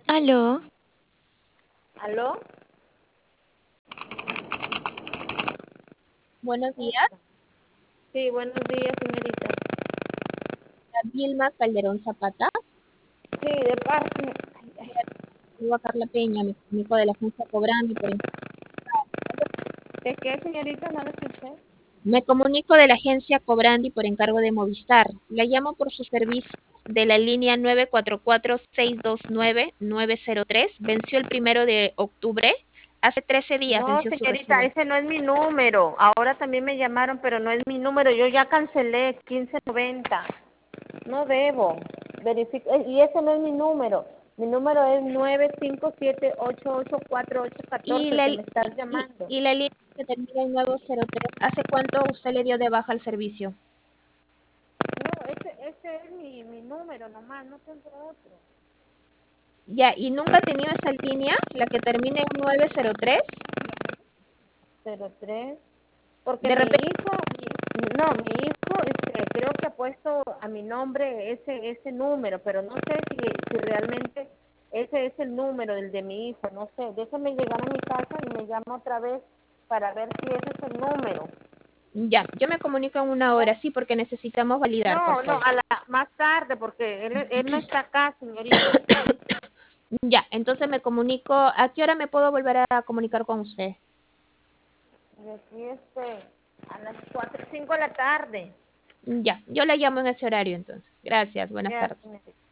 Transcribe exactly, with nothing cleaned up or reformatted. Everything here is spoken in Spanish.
Aló, ¿Aló? Buenos ¿Cómo días, está? Sí, buenos días, señorita. Vilma Calderón Zapata. Sí, de parte. Ay, ay. Soy Carla Peña, me comunico de la agencia Cobrami por ¿De qué, señorita? No lo escuché. Me comunico de la agencia Cobrandi por encargo de Movistar. La llamo por su servicio de la línea nueve cuatro cuatro, seis dos nueve, nueve cero tres. Venció el primero de octubre. Hace trece días No, venció su señorita, recibo. ese no es mi número. Ahora también me llamaron, pero no es mi número. Yo ya cancelé quince noventa. No debo. Verific eh, y ese no es mi número. Mi número es nueve cinco siete ocho ocho cuatro ocho uno cuatro, Y el la, que me estás y, llamando. y la línea que termina en nueve cero tres. ¿Hace cuánto usted le dio de baja al servicio? No, ese, ese es mi, mi número nomás, no tengo otro. Ya, ¿y nunca ha tenido esa línea, la que termina en nueve cero tres? Cero tres. Porque De mi repente, hijo, mi- no, mi hijo este, creo que ha puesto a mi nombre ese ese número, pero no sé si, si realmente ese es el número del de mi hijo, no sé. Déjeme llegar a mi casa y me llama otra vez para ver si ese es el número. ya, yo me comunico en una hora, sí, porque necesitamos validar, por No, no, favor. a la más tarde, porque él, él no está acá, señorita. Ya, entonces me comunico. ¿A qué hora me puedo volver a comunicar con usted? De aquí este, a las cuatro, cinco de la tarde. Ya, yo la llamo en ese horario entonces. Gracias, buenas Ya, tardes. señorita.